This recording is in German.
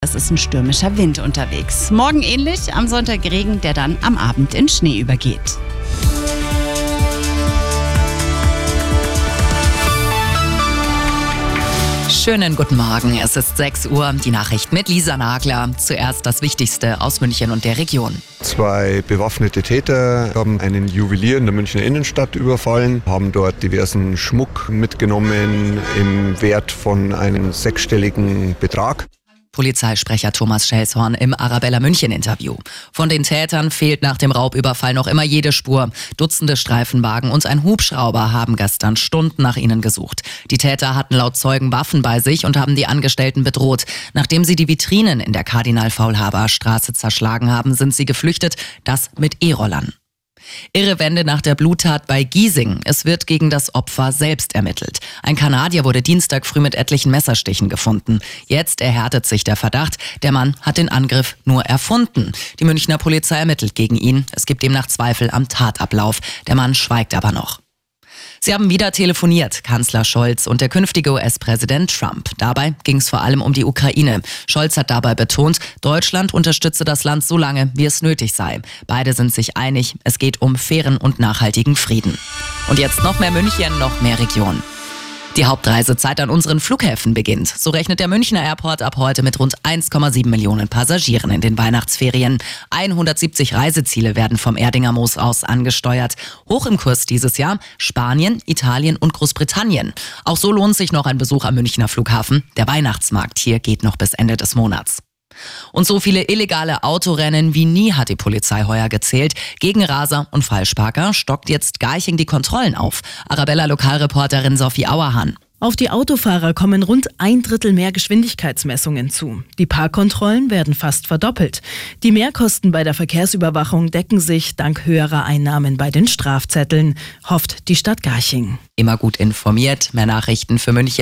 Es ist ein stürmischer Wind unterwegs. Morgen ähnlich, am Sonntag Regen, der dann am Abend in Schnee übergeht. Schönen guten Morgen, es ist 6 Uhr, die Nachricht mit Lisa Nagler. Zuerst das Wichtigste aus München und der Region. 2 bewaffnete Täter haben einen Juwelier in der Münchner Innenstadt überfallen, haben dort diversen Schmuck mitgenommen im Wert von einem 6-stelligen Betrag. Polizeisprecher Thomas Schelshorn im Arabella München-Interview. Von den Tätern fehlt nach dem Raubüberfall noch immer jede Spur. Dutzende Streifenwagen und ein Hubschrauber haben gestern Stunden nach ihnen gesucht. Die Täter hatten laut Zeugen Waffen bei sich und haben die Angestellten bedroht. Nachdem sie die Vitrinen in der Kardinal-Faulhaber-Straße zerschlagen haben, sind sie geflüchtet, das mit E-Rollern. Irre Wende nach der Bluttat bei Giesing. Es wird gegen das Opfer selbst ermittelt. Ein Kanadier wurde Dienstag früh mit etlichen Messerstichen gefunden. Jetzt erhärtet sich der Verdacht, der Mann hat den Angriff nur erfunden. Die Münchner Polizei ermittelt gegen ihn. Es gibt demnach Zweifel am Tatablauf. Der Mann schweigt aber noch. Sie haben wieder telefoniert, Kanzler Scholz und der künftige US-Präsident Trump. Dabei ging es vor allem um die Ukraine. Scholz hat dabei betont, Deutschland unterstütze das Land so lange, wie es nötig sei. Beide sind sich einig, es geht um fairen und nachhaltigen Frieden. Und jetzt noch mehr München, noch mehr Region. Die Hauptreisezeit an unseren Flughäfen beginnt. So rechnet der Münchner Airport ab heute mit rund 1,7 Millionen Passagieren in den Weihnachtsferien. 170 Reiseziele werden vom Erdinger Moos aus angesteuert. Hoch im Kurs dieses Jahr Spanien, Italien und Großbritannien. Auch so lohnt sich noch ein Besuch am Münchner Flughafen. Der Weihnachtsmarkt hier geht noch bis Ende des Monats. Und so viele illegale Autorennen wie nie hat die Polizei heuer gezählt. Gegen Raser und Falschparker stockt jetzt Garching die Kontrollen auf. Arabella-Lokalreporterin Sophie Auerhahn. Auf die Autofahrer kommen rund 1/3 mehr Geschwindigkeitsmessungen zu. Die Parkkontrollen werden fast verdoppelt. Die Mehrkosten bei der Verkehrsüberwachung decken sich dank höherer Einnahmen bei den Strafzetteln, hofft die Stadt Garching. Immer gut informiert, mehr Nachrichten für München.